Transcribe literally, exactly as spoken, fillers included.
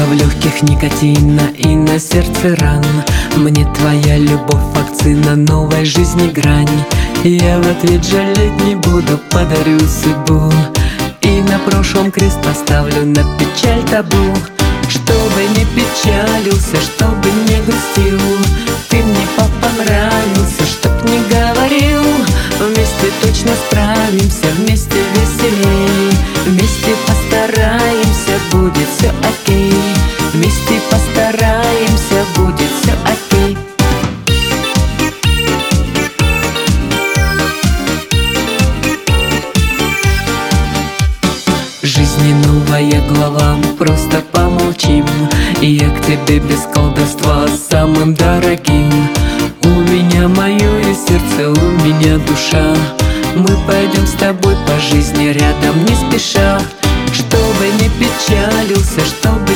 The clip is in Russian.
в легких никотина и на сердце ран. Мне твоя любовь вакцина новой жизни грань. Я в ответ жалеть не буду, подарю судьбу. И на прошлом крест поставлю, на печаль табу. Чтобы не печалился, чтобы не грустил, ты мне понравился, чтоб не говорил. Вместе точно справимся, вместе веселей. Вместе постараемся, будет все окей. Вместе постараемся, будет все окей. Жизни новая глава, просто помолчим. Я к тебе без колдовства самым дорогим. У меня мое и сердце, у меня душа. Мы пойдем с тобой по жизни рядом не спеша. Чтобы не печалился, чтобы